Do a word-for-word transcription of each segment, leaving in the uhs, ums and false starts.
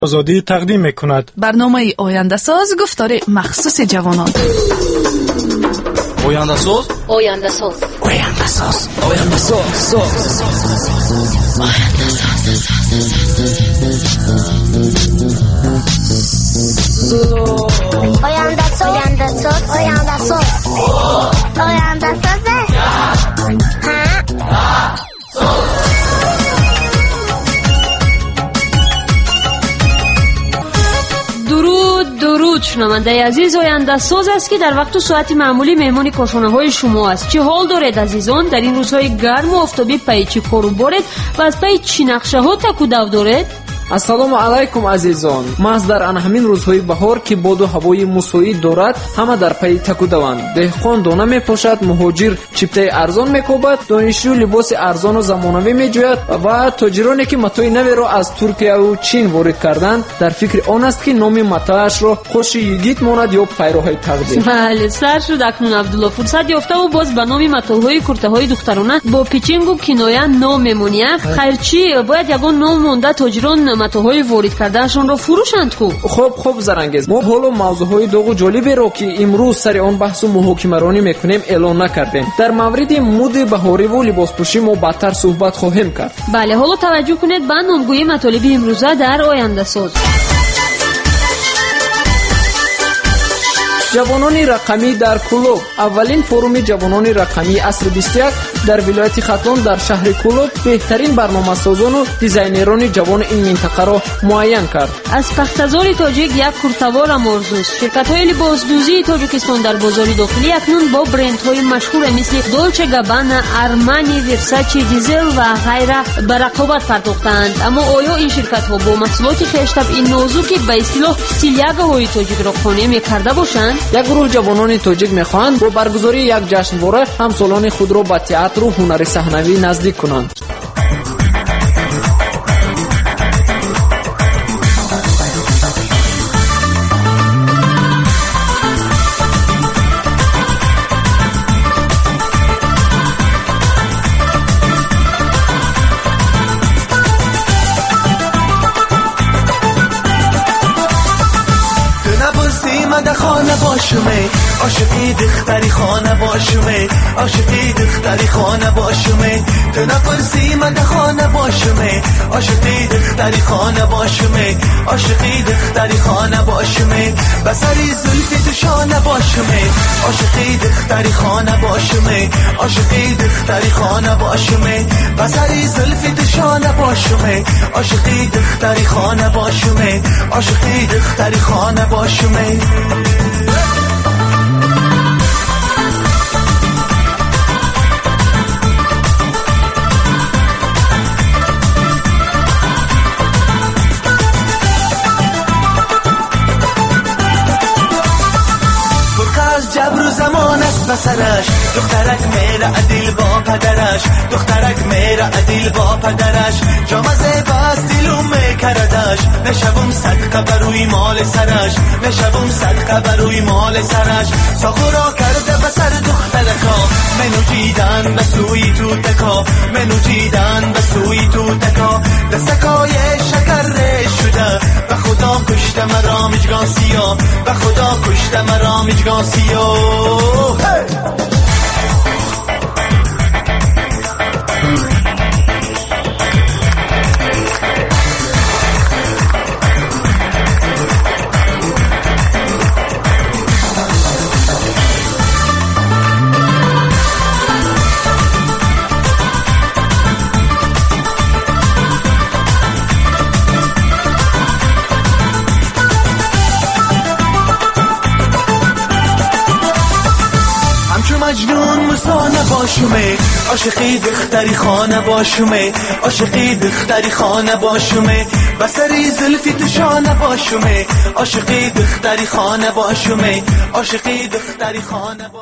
آزادی تقدیم میکند. برنامه آینده ساز گفتار مخصوص جوانان. آینده ساز آینده ساز آینده ساز آینده ساز آینده ساز آینده ساز آینده ساز آینده ساز درود درود شنونده عزیز، آینده ساز است که در وقت و ساعت معمولی مهمان کارخانه های شما است. چه حال دارید عزیزان؟ در این روزهای گرم و آفتابی پی چی کارو بارید و از پی چی نقشه ها تک و دو دارید؟ ассалому алайкум азизон. маҳз дар ан ҳамин рӯзҳои баҳор ки боду ҳавои мусоид дорад, ҳама дар пайи такудаванд. деҳқон дона мепошад, муҳоҷир чиптаи арзон мекобад, донишҷӯ либоси арзону замонавӣ меҷӯяд ва тоҷироне ки матои наверо аз Туркияву Чин ворид карданд, дар фикри он аст ки номи матоашро қоши йигит монад ё пайроҳаи тақдир. бале, сар шуд акнун Абдулло. фурсат ёфтаву боз ба номи матоҳои куртаҳои духтарона бо пичингу киноя ном мемонияд. хайр чӣ, бояд ягон ном монда тоҷирон матоҳои ворид кардаашонро фурӯшанд ку. хуб хуб зарангез, мо ҳоло мавзӯъҳои догу ҷолиберо ки имрӯз сари он баҳсу муҳокимаронӣ мекунем эълон накардем. дар мавриди муди баҳориву либоспӯшӣ мо баъдтар суҳбат хоҳем кард. бале, ҳоло таваҷҷӯҳ кунед ба номгӯии матолиби имрӯза дар ояндасоз. ҷавонони рақамӣ дар Кӯлоб. аввалин форуми ҷавонони рақамии асри бисту як дар вилояти Хатлон дар шаҳри Кӯлоб беҳтарин барномасозону дизайнерони ҷавони ин минтақаро муайян кард. аз пахтазори тоҷик як куртаворам орзуст. ширкатҳои либосдӯзии тоҷикистон дар бозори дохилӣ акнун бо брендҳои машҳуре мисли Dolce Gabbana, Armani, Versace, Diesel ва ғайра ба рақобат пардохтаанд. аммо оё ин ширкатҳо бо маҳсулоти хештабъи нозуки ба истилоҳ стилягаҳои тоҷикро қонеъ мекарда бошанд? як гурӯҳ ҷавонони тоҷик мехоҳанд бо баргузории як ҷашнвора ҳамсолони худро ба театру ҳунари саҳнавӣ наздик кунанд. خانه باشمه عاشقی دختری خانه باشمه عاشقی دختری خانه باشمه تو نپرسی من خانه باشمه عاشقی دختری خانه باشمه عاشقی دختری خانه باشمه بسری زلفی تو شانه باشمه عاشقی دختری خانه باشمه عاشقی دختری خانه باشمه بسری زلفی تو شانه باشمه عاشقی دختری خانه باشمه عاشقی دختری خانه باشمه جبر و زمان است بسرش دخترک میره عدیل با پدرش دخترک میره عدیل با پدرش جامزه باز دیلو میکردش نشوم صدقه بروی مال سرش نشوم صدقه بروی مال سرش ساخورا کرده بسر دخترکا منو جیدن به سوی تو تکا منو جیدن به سوی تو تکا دستکای شکر ریش شده به خدا کشته مرا مجگان سیا به خدا کشته مرا مجگان سیا hey! مجنون مسانه باشمه عاشقی دختری خانه باشمه عاشقی دختری خانه باشمه بسری زلفی تو شانه باشمه عاشقی دختری خانه باشمه عاشقی دختری خانه باشمه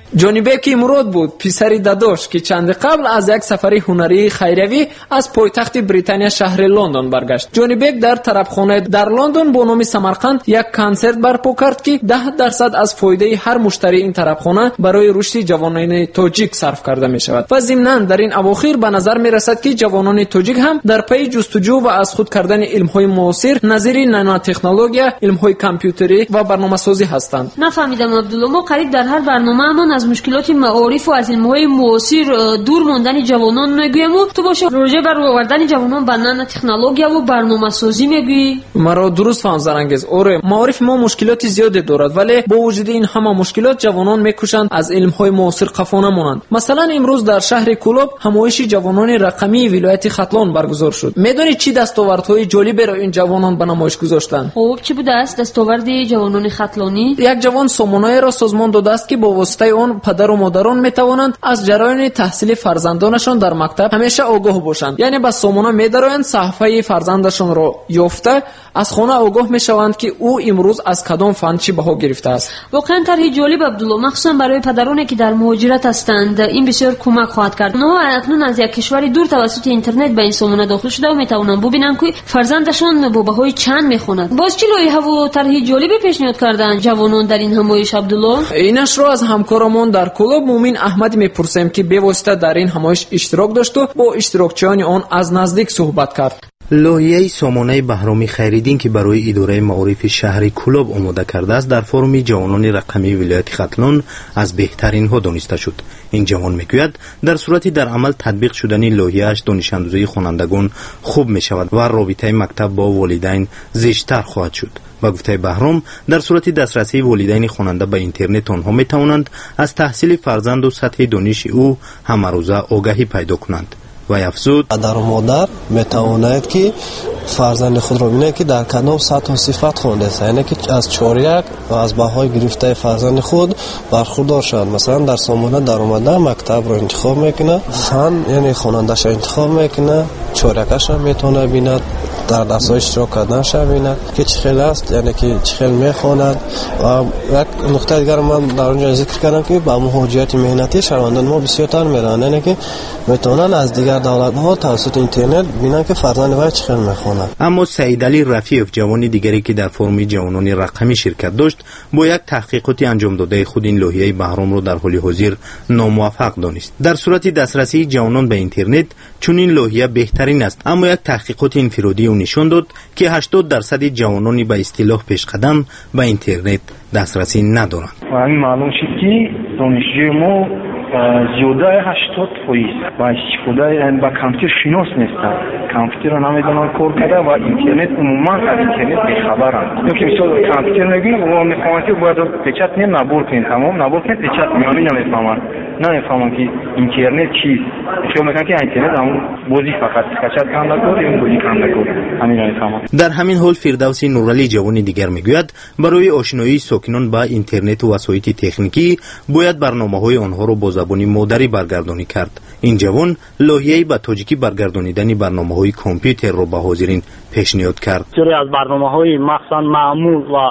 ҷонибек мурод буд писари дадош ки чанди қабл аз як сафари ҳунарии хайриявӣ аз пойтахти британия шаҳри лондон баргашт. ҷонибек дар тарабхонаи дар лондон бо номи самарқанд як консерт барпо кард ки даҳ дарсад аз фоидаи ҳар муштарии ин тарабхона барои рушди ҷавонони тоҷик сарф карда мешавад. ва зимнан дар ин авохир ба назар мерасад ки ҷавонони тоҷик ҳам дар пайи ҷустуҷӯ ва аз худ кардани илмҳои муосир назири нанотехнология, илмҳои компютерӣ ва барномасозӣ ҳастанд. нафаҳмидам абдулло, мо қариб дар ҳар барномаамон аз мушкилоти маорифу аз илмҳои муосир дур мондани ҷавонон мегӯему. ту боша роҷа ба роҳовардани ҷавонон ба нанотехнологияву барномасозӣ мегӯӣ? маро дуруст фаҳм зарангез. оре, маорифи мо мушкилоти зиёде дорад, вале бо вуҷуди ин ҳама мушкилот ҷавонон мекӯшанд аз илмҳои муосир қафо намонанд. масалан имрӯз дар шаҳри кӯлоб ҳамоиши ҷавонони рақамии вилояти хатлон баргузор шуд. медонӣ чӣ дастовардҳои ҷолиберо ин ҷавонон ба намоиш гузоштанд? хуб, чӣ будааст дастоварди ҷавонони хатлонӣ? як ҷавон сомонаеро созмон додааст ки бо воситаи он падару модарон метавонанд аз ҷараёни таҳсили фарзандонашон дар мактаб ҳамеша огоҳ бошанд. яъне ба сомона медароянд, саҳифаи фарзандашонро ёфта аз хона огоҳ мешаванд ки ӯ имрӯз аз кадом фан чӣ баҳо гирифтааст. воқеан тарҳи ҷолиб абдулло, махсусан барои падароне ки дар муҳоҷират ҳастанд, ин бисёр кӯмак хоҳад кард. онҳо акнун аз як кишвари дур тавассути интернет ба ин сомона дохил шуда метавонанд бубинанд ки фарзандашон бо баҳои чанд мехонад. боз чӣ лоиҳаву тарҳи ҷолибе пешниҳод карданд ҷавонон дар ин ҳамоиш абдулло? инашро аз ҳамкорамон дар кӯлоб муъмин аҳмадӣ мепурсем ки бевосита дар ин ҳамоиш иштирок дошту бо иштирокчиёни он аз наздик суҳбат кард. лоиҳаи сомонаи баҳроми хайриддин ки барои идораи маорифи шаҳри кӯлоб омода кардааст дар форуми ҷавонони рақамии вилояти хатлон аз беҳтаринҳо дониста шуд. ин ҷавон мегӯяд дар сурати дар амал татбиқ шудани лоиҳааш донишандозии хонандагон хуб мешавад ва робитаи мактаб бо волидайн зиштар хоҳад шуд. ба гуфтаи Баҳром, дар сурати дастрасии волидайни хонанда ба интернет онҳо метавонанд аз таҳсили фарзанду сатҳи дониши ӯ ҳамарӯза огаҳӣ пайдо кунанд. вай афзуд: падару модар метавонанд ки фарзанди худро бинанд ки дар кадом сатҳу сифат хондааст, яъне ки аз чоряк ва аз баҳои гирифтаи фарзанди худ бархурдор шаванд. масалан дар сомона дар омада мактабро интихоб мекунад, фан яъне хонандаша интихоб мекунад, чорякаша метавонад бинад, дар дастҳои иштирок карданша бинад ки чӣ хел аст, яъне ки чӣ хел мехонад. ва як нуқтаи дигар ман дар онҷо зикр кардам ки ба муҳоҷирати меҳнатӣ шавандани мо бисёртар мераванд, яъне ки метавонанд аз дигар давлатҳо тавассути интернет бинанд ки фарзанди вай чӣ хел мехонад. аммо Саидали Рафиев, ҷавони дигаре ки дар форуми ҷавонони рақамӣ ширкат дошт, бо як таҳқиқоти анҷомдодаи худ ин лоиҳаи Баҳромро дар ҳоли ҳозир номуваффақ донист. дар сурати дастрасии ҷавонон ба интернет чунин лоиҳа беҳтарин аст, аммо як таҳқиқоти инфиродӣ ӯ нишон дод ки ҳаштод дарсади ҷавонони ба истилоҳ пешқадам ба интернет дастрасӣ надоранд. ҳамин маълум шуд ки донишҷӯи мо зиёдаи ҳаштод фоиз ба истифодаи ба компютер шинос нестанд, компютерро намедонанд кор карда ва интернет умуман аз интернет бехабаранд. ки мисол компютер мегӯем ва мефаҳманд ки бояд печат не набор кунед, тамом набор кунед печат меёни намефаҳманд, намефаҳманд ки интернет чист. хиёл мекунанд ки интернет ҳамон бозӣ фақат скачат канда кор ё бозӣ канда кор, ҳамин намефаҳманд. дар ҳамин ҳол Фирдавси Нуралӣ, ҷавони дигар, мегӯяд барои ошиноии сокинон ба интернету васоити техникӣ бояд барномаҳои онҳоро бо забони модарӣ баргардонӣ кард. ин ҷавон лоиҳаи ба тоҷикӣ баргардонидани барномаҳои компютерро ба ҳозирин пешниҳод кард. бисёре аз барномаҳои махсусан маъмул ва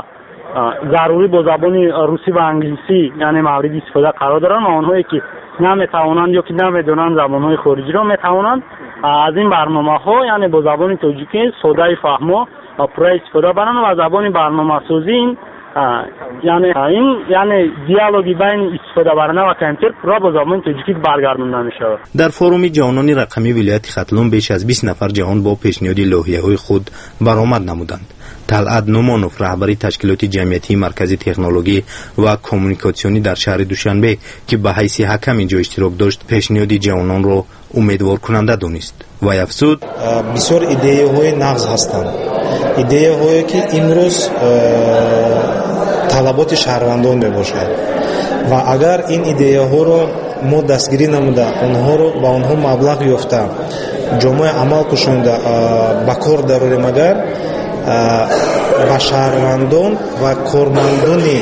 зарурӣ бо забони русӣ ва англисӣ, яъне мавриди истифода қарор доранд ва онҳое ки наметавонанд ё ки намедонанд забонҳои хориҷиро метавонанд аз ин барномаҳо, яъне бо забони тоҷикӣ содаи фаҳмо ва пурра истифода баранд ва забони барномасозӣ ин яъне ин яъне диалоги байни истифодабаранда ва компютер пурра бо забони тоҷикӣ баргардонда мешавад. дар форуми ҷавонони рақамӣ вилояти хатлон беш аз бист нафар ҷавон бо пешниҳоди лоиҳаҳои худ баромад намуданд. Талъат Нумонов, раҳбари ташкилоти ҷамъиятии маркази технологӣ ва коммуникатсионӣ дар шаҳри Душанбе, ки ба ҳайси ҳакам инҷо иштирок дошт, пешниҳоди ҷавононро умедворкунанда донист. вай афзуд: бисёр идеяҳои нағз ҳастанд, идеяҳое ки имрӯз талаботи шаҳрвандон мебошад ва агар ин идеяҳоро мо дастгирӣ намуда онҳоро ба онҳо маблағ ёфта ҷомоа амал кушонда ба кор дарорем, агар ба шаҳрвандон ва кормандони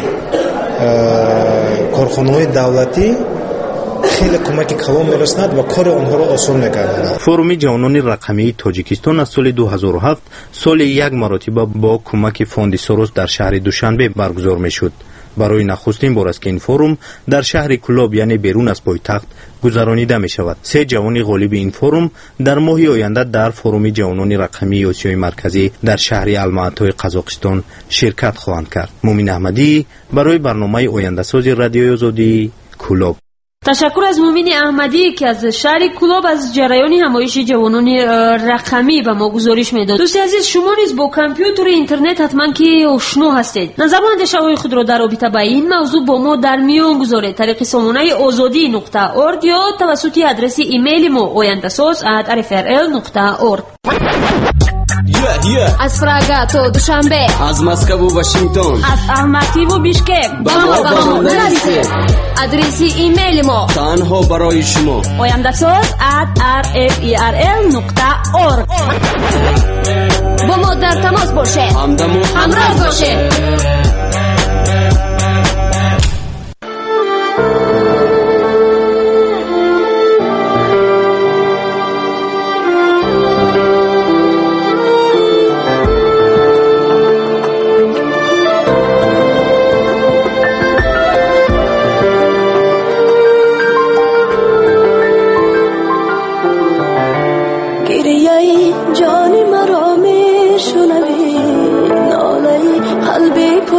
корхонаҳои давлатӣ хеле кӯмаки калон мерасонад ва кори онҳоро осон мегардонад. форуми ҷавонони рақамии Тоҷикистон аз соли ду ҳазору ҳафт соли як маротиба бо кӯмаки фонди Сорос дар шаҳри Душанбе баргузор мешуд. برای نخستین بار است که این فروم در شهر کلوب یعنی بیرون از پایتخت گذرانیده می شود. سه جوان غالب این فروم در ماه آینده در فروم جوانان رقمی آسیای مرکزی در شهر الماتای قزاقستان شرکت خواهند کرد. مومن احمدی برای برنامه آینده سازی رادیوی آزادی کلوب. تشکر از مومن احمدی که از شهر کلوب از جریان همایش جوانان رقمی به ما گزارش میداد. دوستی عزیز، شما نیز با کامپیوتر اینترنت حتما که آشنا هستید. نظر و اندیشه های خود را در رابطه با این موضوع با ما در میان گذارید طریق سامانه آزادی نقطه اورگ یا توسط آدرس ایمیل ما oyandasaz at r f r l نقطه org. Yeah, yeah. از پراگ تا دوشنبه، از مسکو و واشنگتن، از الماتی و بیشکک با ما با ما نرسید. آدرس ایمیل ما تنها برای شما oyandasaz at r f e r l نقطه org. با ما در تماس باشید، همدم و همراه باشید. جان مرا می شنوی، ناله قلبی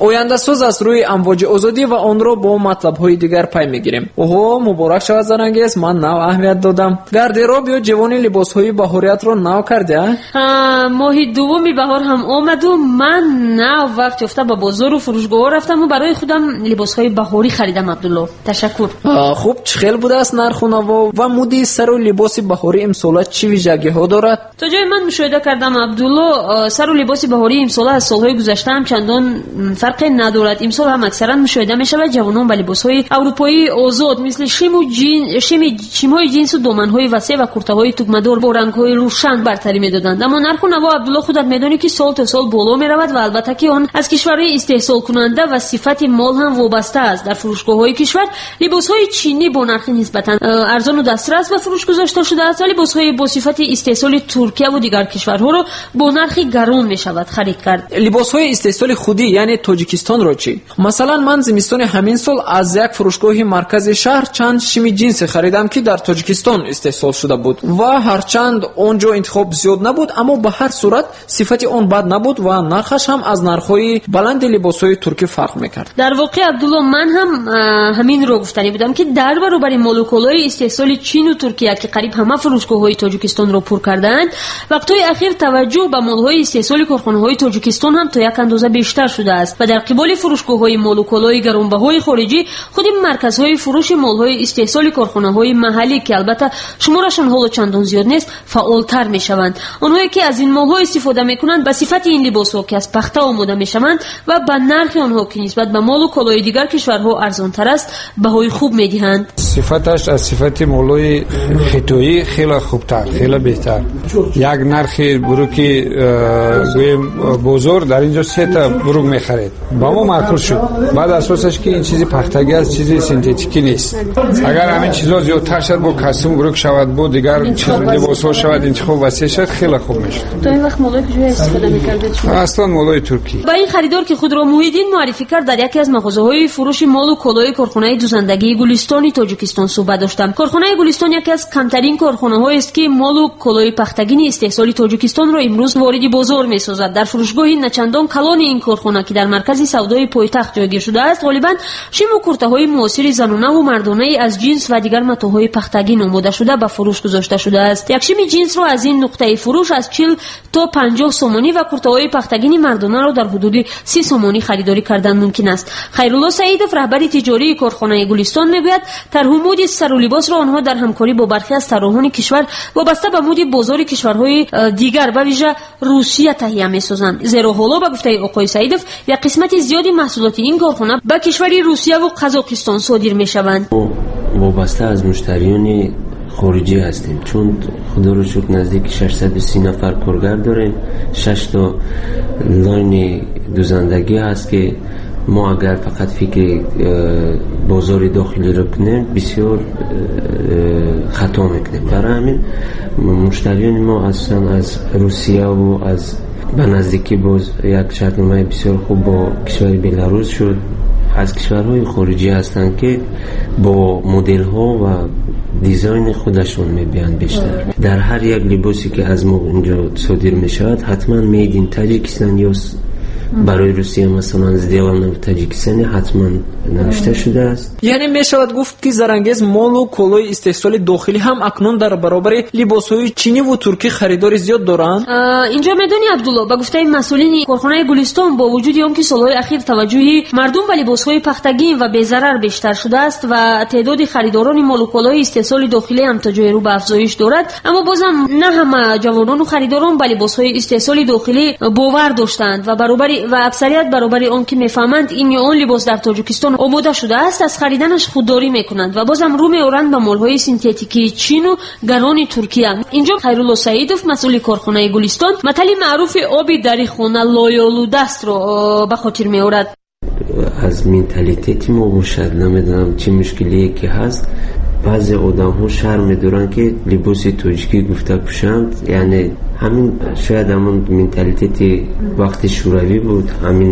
ояндасоз аз рӯи амвоҷи озодӣ ва онро бо матлабҳои дигар пай мегирем. оҳо муборак шавад Зарангез, ман нав аҳамият додам. гардероб ё ҷавони либосҳои баҳориятро нав кардя? моҳи дуввуми баҳор ҳам омаду ман нав вақт ёфта ба бозору фурӯшгоҳҳо рафтаму барои худам либосҳои баҳорӣ харидам. Абдулло, ташаккур. хуб, чӣ хел будааст нарху наво ва муди сару либоси баҳорӣ имсола чӣ виҷагиҳо дорад? то ҷои ман мушоҳида кардам Абдулло, сару либоси баҳории имсола аз солҳои гузашта ҳам чандон фарқе надорад. имсол ҳам аксаран мушоҳида мешавад ҷавонон ба либосҳои аврупоии озод мисли шиму ҷин шими шимҳои ҷинсу доманҳои васеъ ва куртаҳои тугмадор бо рангҳои рӯшан бартарӣ медоданд. аммо нарху наво Абдулло худат медонӣ ки сол то сол боло меравад ва албатта ки он аз кишварҳои истеҳсолкунанда ва сифати мол ҳам вобаста аст. дар фурӯшгоҳҳои кишвар либосҳои чинӣ бо нархи нисбатан арзону дастрас ба фурӯш гузошта шудааст ва либосҳои бо сифати истеҳсоли Туркияву дигар кишварҳоро бо нархи гарон мешавад харид кард. либосҳои истеҳсоли худӣ яъне Тоҷикистонро чӣ? масалан ман зимистони ҳамин сол аз як фурӯшгоҳи маркази шаҳр чанд шими ҷинсе харидам ки дар Тоҷикистон истеҳсол шуда буд ва ҳарчанд он ҷо интихоб зиёд набуд, аммо ба ҳар сурат сифати он бад набуд ва нархаш ҳам аз нархҳои баланди либосҳои туркӣ фарқ мекард. дар воқеъ Абдулло, ман ҳам ҳаминро гуфтанӣ будам ки дар баробари молуколои истеҳсоли Чину Туркия ки қариб ҳама фурӯшгоҳҳои Тоҷикистонро пур кардаанд, вақтҳои ахир таваҷҷӯҳ ба молҳои истеҳсоли корхонаҳои Тоҷикистон ҳам то як андоза бештар шудааст ва дар қиболи фурӯшгоҳҳои молуколои гаронбаҳои хориҷӣ худи марказҳои фурӯши молҳои истеҳсоли корхонаҳои маҳаллӣ ки албатта шуморашон ҳоло чандон зиёд нест, фаъолтар мешаванд. онҳое ки аз ин молҳо истифода мекунанд ба сифати ин либосҳо ки аз пахта омода мешаванд ва ба нархи онҳо ки нисбат ба молу колои дигар кишварҳо арзонтар аст баҳои хуб медиҳанд. сифаташ аз сифати молои хитоӣ хеле хубтар, хеле беҳтар. як нархи буруки гӯем бозор дар инҷо сета бурук мехаред, ба мо маъқул шуд. баъд асосаш ки ин чизи пахтагӣ аст, чизи синтетикӣ нест. агар ҳамин чизҳо зиёдтар шад, бо костюм бурук шавад, бо дигар либосҳо шавад, интихоб васеъ шад, хеле хуб мешавад. то ин вақт молои куҷо истифода мекардед? аслан молои туркӣ. ба ин харидор ки худро Муҳиддин муаррифӣ кард, дар яке аз мағозаҳои фурӯши молу колои корхонаи дузандагии Гулистони Тоҷикистон суҳбат доштам. корхонаи Гулистон яке аз камтарин корхонаҳоест ки молу колои пахтагини истеҳсоли Тоҷикистонро имрӯз вориди бозор месозад. дар фурӯшгоҳи начандон калони ин корхона ки дар маркази савдои пойтахт ҷойгир шудааст, ғолибан шиму куртаҳои муосири занонаву мардонаи аз ҷинс ва дигар матоъҳои пахтагӣ номода шуда ба фурӯш гузошта шудааст. як шими ҷинсро аз ин нуқтаи фурӯш аз чил то панҷоҳ сомонӣ ва куртаҳои пахтагини мардонаро дар ҳудуди си сомонӣ харидорӣ кардан мумкин аст. хайрулло саидов, раҳбари тиҷории корхонаи Гулистон, мегӯяд тарҳу муди сару либосро онҳо дар ҳамкорӣ бо бархе аз тарроҳони кишвар вобаста ба муди бозори кишварҳои дигар ба вижа Русия таҳия месозанд. зеро ҳоло ба гуфтаи оқои Саидов як қисмати зиёди маҳсулоти ин корхона ба кишвари Русияву Қазоқистон содир мешаванд. вобаста аз муштариёни хориҷӣ ҳастем, чун худоро шукр наздики шашсаду си нафар коргар дорем. шаш то лойни дузандагӣ ҳаст ки мо агар фақат фикри бозори дохилиро кунем бисёр хато мекунем. барои ҳамин муштариёни мо асосан аз Русияву аз ба наздикӣ боз як шартномаи бисёр хуб бо кишвари Беларус шуд. аз кишварҳои хориҷӣ ҳастанд ки бо моделҳо ва дизайни худашон мебиёнд бештар. дар ҳар як либосе ки аз мо инҷо содир мешавад ҳатман made in Tajikistan ё барои Русия масалан сделано в Таҷикистоне ҳатман навишта шудааст. яъне мешавад гуфт ки Зарангез молу колои истеҳсоли дохилӣ ҳам акнун дар баробари либосҳои чиниву туркӣ харидори зиёд доранд. инҷо медонӣ Абдулло, ба гуфтаи масъулини корхонаи Гулистон, бо вуҷуди он ки солҳои ахир таваҷҷӯҳи мардум ба либосҳои пахтагӣ ва безарар бештар шудааст ва теъдоди харидорони молу колои истеҳсоли дохилӣ ҳам то ҷое рӯ ба афзоиш дорад, аммо бозам на ҳама ҷавонону харидорон ба либосҳои истеҳсоли дохилӣ бовар доштанд ва баробари ва аксарият баробари он ки мефаҳманд ин ё он либос дар Тоҷикистон омода шудааст, аз хариданаш худдорӣ мекунанд ва бозам рӯ меоранд ба молҳои синтетикии Чину гарони Туркия. инҷо Хайрулло Саидов, масъули корхонаи Гулистон, матали маъруфи оби дари хона лоёлудастро ба хотир меорад. аз менталитети мо бошад, намедонам чӣ мушкилие ки ҳаст. баъзе одамҳо шарм медоранд ки либоси тоҷикӣ гуфта пӯшанд, яъне ҳамин шояд ҳамон менталитети вақти шӯравӣ буд, ҳамин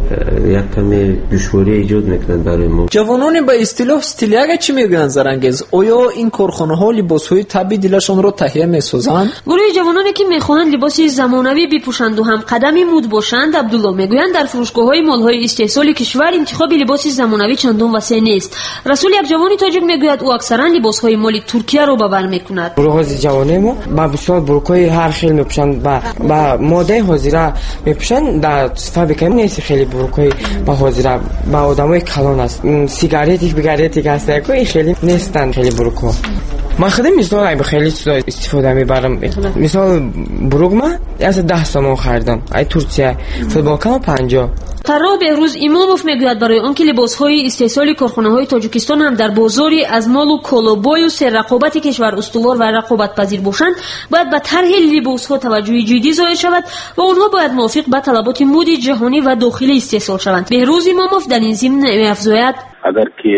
یک کمی دشواری ایجاد میکنند برای ما. جوانان به اصطلاح استیلیاگا چی میگن زرنگز؟ آیا این کارخانه ها لباس های طبیعی دلشان را تهیه میسازند؟ گروه جوانانی که میخواهند لباس زمانوی بپوشند و هم قدمی مد باشند، عبدالله میگویند در فروشگاه های مال های استحصال کشور انتخاب لباس زمانوی چندان وسیع نیست. رسول یک جوان تاجیک میگوید او اکثرا لباس های مال ترکیه را باور میکند. گروه جوانان ما با بسیار بروکای هر خیل میپوشند، با با ماده حاضره میپوشند. در فابریکه نیست خیلی بروکای با حاضره با آدمای کلان است. سیگارتی بگارتی که هست که خیلی نیستن خیلی بروکا. من خودم مثلا به خیلی چیزا استفاده میبرم. مثلا بروک ما از ده سوم خریدم. ای ترکیه فوتبال کام پنجاه. طراح بهروز اماموف میگوید برای آنکه لباس‌های استحصال کارخانه‌های تاجیکستان هم در بازاری از مال و کالابای و سر رقابت کشور استوار و رقابت پذیر باشند، باید به طرح لباس‌ها توجه جدی ذائع شود و آنها باید موافق به طلبات مد جهانی و داخلی استحصال شوند. بهروز اماموف در این ضمن می‌افزاید اگر که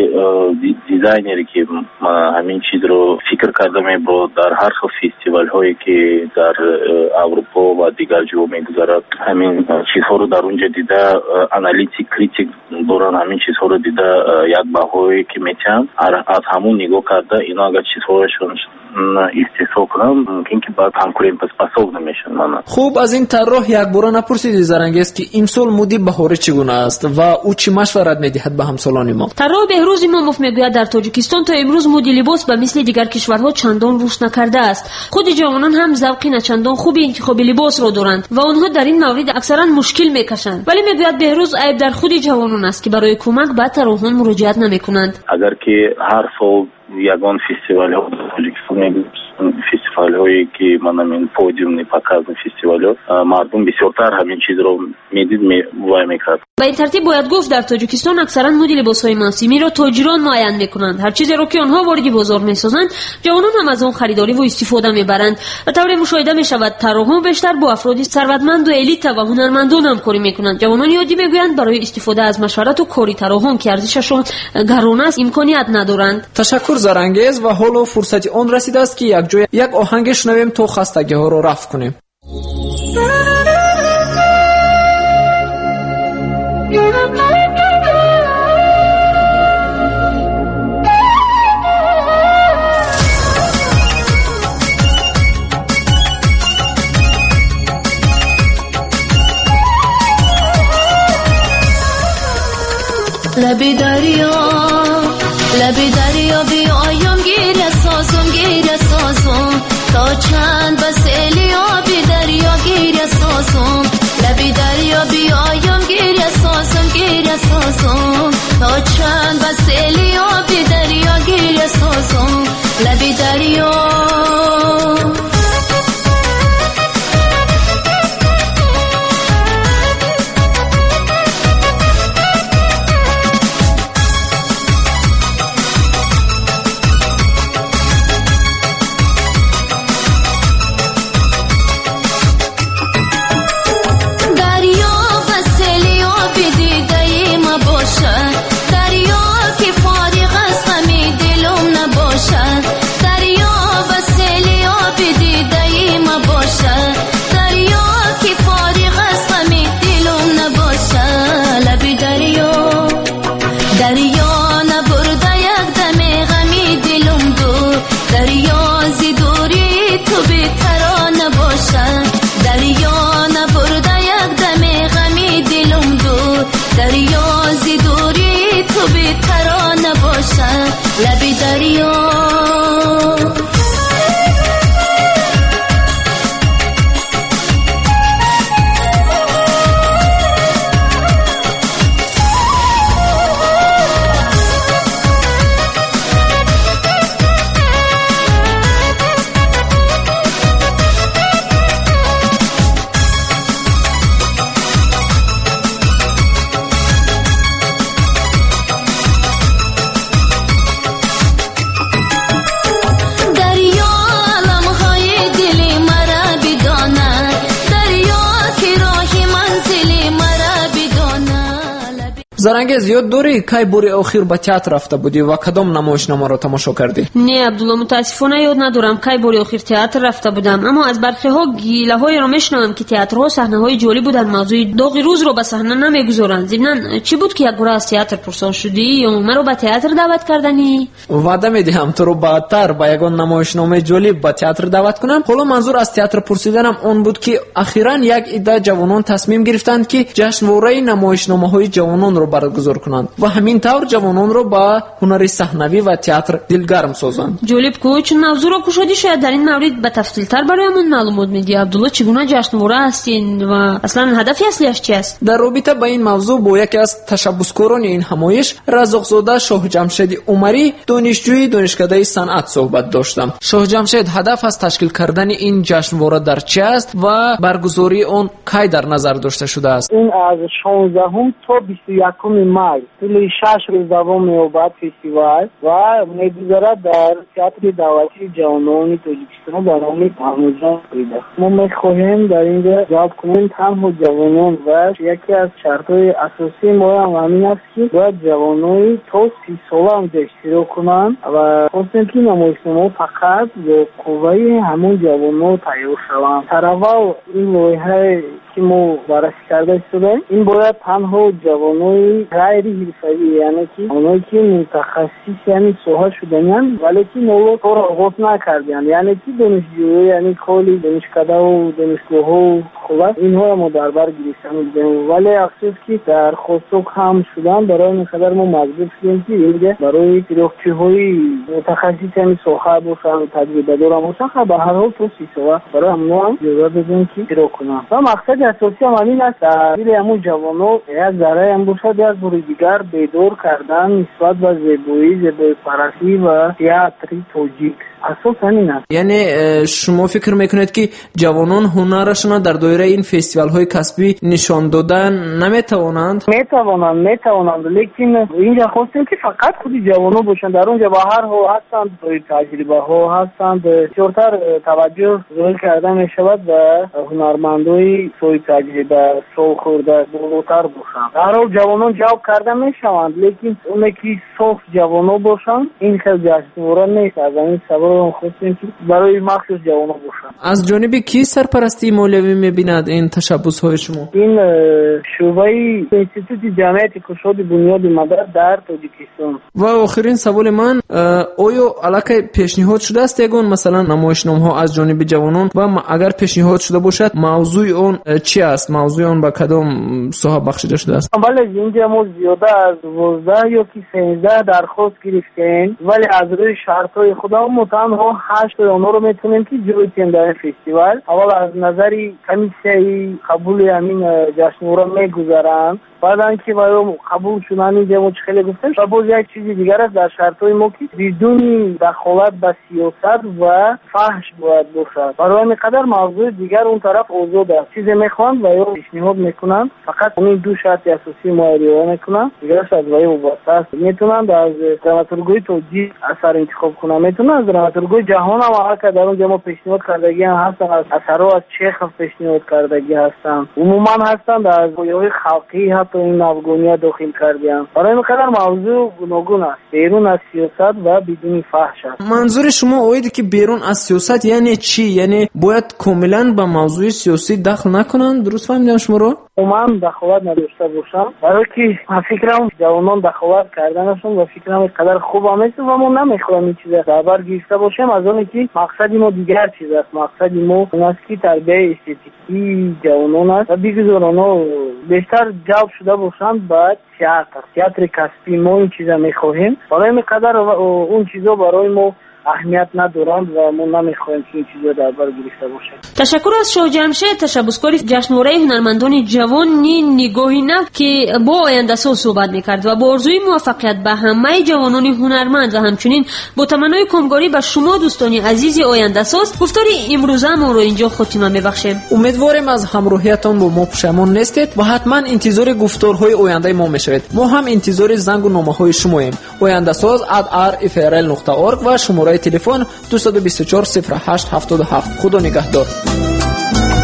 دیزاینری که همین چیز رو فکر کردم با در هر فستیوال هایی که در اروپا و دیگر جا میگذارد همین چیزها رو در اونجا دیده، انالیتیک کریتیک دوران همین چیزها رو دیده، یک بهایی که میتونم از همون نگاه کرده اینا اگر چیزهایشون استحصال کنم ممکن که بعد کنکورین پس پاسخ نمیشن. من خوب از این طراح یک بار نپرسیدی زرنگز که امسال مودی بهاری چگونه است و او چی مشورت میدهد به همسالان ما؟ طراح بهروز اماموف میگوید در تاجیکستان تا امروز مد لباس به مثل دیگر کشورها چندان رشد نکرده است. خود جوانان هم ذوقی نچندان خوبی انتخاب لباس را دارند و آنها در این مورد اکثرا مشکل میکشند. ولی میگوید بهروز عیب در خود جوانان است که برای کمک به طراحان مراجعت نمیکنند. اگر که هر سال یگان فستیوال ها تاجیکستان فستیوال هایی که من این پودیوم نیپاکاز فستیوال ها مردم بسیارتر همین چیز رو میدید وای میکرد. به این ترتیب باید گفت در تاجیکستان اکثرا مد لباس های موسمی را تاجران معین میکنند. هر چیزی را که آنها وارد بازار میسازند جوانان هم از آن خریداری و استفاده میبرند. به طور مشاهده میشود طراحان بیشتر با افراد ثروتمند و الیت و هنرمندان همکاری میکنند. جوانان یادی میگویند برای استفاده از مشورت و کاری طراحان که ارزششان گران است امکانیت ندارند. تشکر زرنگز و حالا فرصت آن رسیده است که یک جای یک آهنگ شنویم تا خستگی ها رو رفع کنیم. لبی دریا لبی دریا بیایم گیر سازم گیر سازم تا چند بس الیابی دریا گیر سازم لبی دریا بیایم گیر سازم گیر سازم تا چند بس الیابی دریا گیر سازم لبی دریا зарангез ёд дорӣ кай бори охир ба театр рафта будӣ ва кадом намоишномаро тамошо кардӣ? не абдулло, мутаассифона ёд надорам кай бори охир театр рафта будам, аммо аз бархиҳо гилаҳоеро мешунавам ки театрҳо саҳнаҳои ҷолиб буданд, мавзӯи доғи рӯзро ба саҳна намегузоранд. зимнан чӣ буд ки якбора аз театр пурсон шудӣ ё маро ба театр даъват карданӣ? ваъда медиҳам туро баъдтар ба ягон намоишномаи ҷолиб ба театр даъват кунам. ҳоло манзур аз театр пурсиданам он буд ки ахиран як ида ҷавонон тасмим гирифтанд ки ҷашнвораи намоишномаҳои ҷавононро баргузор кунанд ва ҳамин тавр ҷавононро ба ҳунари саҳнавӣ ва театр дилгарм созанд. ҷолиб ку чун мавзӯъро кушодӣ, шояд дар ин маврид ба тафсилтар бароямон маълумот медиҳӣ. абдулло, чӣ гуна ҷашнвора ҳастин ва аслан ҳадафи аслиаш чӣ аст? дар робита ба ин мавзӯъ бо яке аз ташаббускорони ин ҳамоиш, разоқзода шоҳҷамшеди умарӣ, донишҷӯи донишкадаи санъат суҳбат доштам. шоҳҷамшед, ҳадаф аз ташкил кардани ин ҷашнвора дар чӣ аст ва баргузории он кай дар назар дошта шудааст? ин аз шонздаҳум то бисту якуми май тӯли шаш рӯз давом меёбад фестивал ва мегузарад дар театри давлатии ҷавонони тоҷикистон ба номи маҳмудҷон фарида. мо мехоҳем дар инҷо ҷалб кунем танҳо ҷавонон ва яке аз шартҳои асосии моам ҳамин аст ки бояд ҷавонои то си сола онҷо иштирок кунанд ва хостем ки намоишномаҳо фақат бо қувваи ҳамон ҷавонҳо тайёр шаванд. тараввал ин лоиҳае ки мо баррасӣ карда истодаем, ин бояд танҳо ҷавонои ғайри ҳирфавӣ, яъне ки онҳое ки мутахассис яъне соҳа шуданянд вале ки моло кора оғоз накарданд, яъне ки донишҷӯё, яъне коли донишкадаҳо донишгоҳҳо хулас инҳоро мо дар бар гирифта мебинем. вале афсӯс ки дархостҳо кам шуданд, барои ин қадар мо маҷбур шудем ки инҷа барои фирӯхчиҳои мутахассис яъне соҳа бошанд, таҷрибадор бошанд, ба ҳар ҳол то си сола барои ҳамон ҳам иҷоза додем ки фирӯх кунанд. ва мақсади асосӣ ҳам ҳамин аст, дар дили ҳамон ҷавонҳо як зарраи ҳам бошад, як бори дигар бедор кардан нисбат ба зебоӣ, зебоипарастӣ ва театри тоҷик. асос ҳамин аст. яъне шумо фикр мекунед ки ҷавонон ҳунарашонро дар доираи ин фестивалҳои касбӣ нишон додан наметавонанд? метавонанд метавонанд лекин инҷа хостем ки фақат худи ҷавонон бошанд. дар онҷа ба ҳар ҳол ҳастанд таҷрибаҳо ҳастанд, бисёртар таваҷҷӯҳ зоҳир карда мешавад ба ҳунармандои соҳиби таҷриба, солхӯрда болотар бошанд. дар ҳол ҷавонон ҷалб карда мешаванд, лекин оне ки соф ҷавонон бошанд ин хел ҷашнвора нест. аз ҳамин сабаб хостем ки барои махсус ҷавонон бошанд. аз ҷониби кӣ сарпарастии молиявӣ мебинад ин ташаббусҳои шумо? ин шӯъбаи институти ҷамъияти кушоди бунёди мадад дар тоҷикистон. ва охирин саволи ман, оё аллакай пешниҳод шудааст ягон масалан намоишномаҳо аз ҷониби ҷавонон ва агар пешниҳод шуда бошад мавзӯи он чӣ аст? мавзӯи он ба кадом соҳа бахшида шудааст? бале инҷа мо зиёда аз дувоздаҳ ё ки сенздаҳ дархост гирифтем, вале аз рӯи шартҳои худам мо танҳо ҳаштои онҳоро метавонем ки ҷой диҳем дар ин фестивал. аввал аз назари комиссияи қабули ҳамин ҷашнвора мегузаранд, баъдан ки барои қабул шудан инҷа мо чӣ хеле гуфтем, ва боз як чизи дигар аст дар шартҳои мо ки бидуни дахолат ба сиёсат ва фаҳш бояд бошад. барои ҳамин қадар мавзӯи дигар он тараф озод аст. чизе мехоҳанд ва ё пешниҳод мекунанд, фақат ин ду шарти асосии мо риоя мекунанд. дигараш аз ваи вобаста аст. метавонанд аз драматургои тоҷик асар интихоб кунанд, метавонанд аз драматургои ҷаҳон ҳам ҳар ка дар онҷа мо пешниҳод кардагӣ ҳам ҳастанд. аз асарҳо аз чехов пешниҳод кардагӣ ҳастанд, умуман ҳастанд аз гӯёҳои халқӣ ҳатто ин афғония дохил кардиам. барои ин қадар мавзӯъ гуногун аст, берун аз сиёсат ва бидуни фаҳш аст. манзури шумо оиде ки берун аз сиёсат яъне чӣ? яъне бояд комилан ба мавзӯи сиёсӣ дахл накунанд? дуруст фаҳмидам шуморо? умуман дахолат надошта бошанд, барое ки ман фикрам ҷавонон дахолат карданашон ва фикрам ин қадар хуб ҳам нест ва мо намехоҳем ин чиза дар бар гирифта бошем, аз оне ки мақсади мо дигар чиз аст. мақсади мо он аст ки тарбияи эстетикии ҷавонон аст ва бигузор онҳо бештар ҷалб шуда бошанд ба театр, театри касбӣ. мо ин чиза мехоҳем, барои ин қадар он чизо барои мо аҳамият надоранд ва мо намехоҳем ки ин чизо дар бар гирифта бошад. ташаккур аз шоҳҷамшед, ташаббускори ҷашнвораи ҳунармандони ҷавони нигоҳи нав ки бо ояндасоз суҳбат мекард ва бо орзуи муваффақият ба ҳамаи ҷавонони ҳунарманд ва ҳамчунин бо таманнои кумгорӣ ба шумо дӯстони азизи ояндасоз гуфтори имрӯзаамонро инҷо хотима мебахшем. умедворем аз ҳамроҳиятон бо мо пушаймон нестед ва ҳатман интизори гуфторҳои ояндаи мо мешавед. мо ҳам интизори зангу номаҳои шумоем. ояндасоз at r f r l нуқта org ва шумораи телефон ду ду чор сифр ҳашт ҳафтод ҳафт. худо нигаҳдор.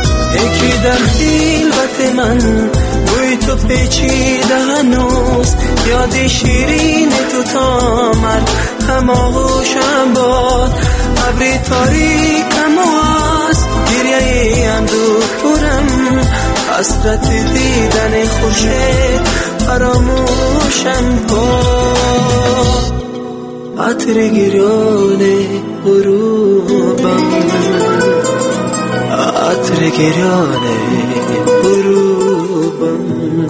یکی در خیلوت من بوی تو پیچیده هنوز، یاد شیرین تو تا من هماغوشم باد. ابری تاریکم است گریه اندوه برم، حسرت دیدن خوشت فراموشم باد. عطر گریان غروبم، عطر گریان غروبم.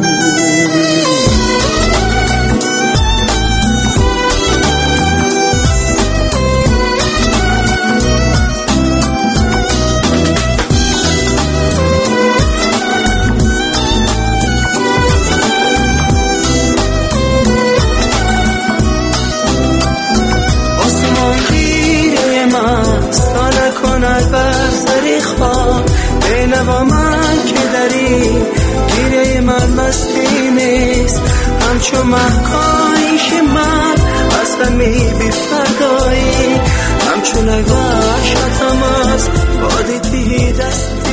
بر سری خواب بینوا من که داری، گیره من مستی نیست همچو محکایش من اصلا می بی فردایی، همچون ای وحشتم از بادی تی دست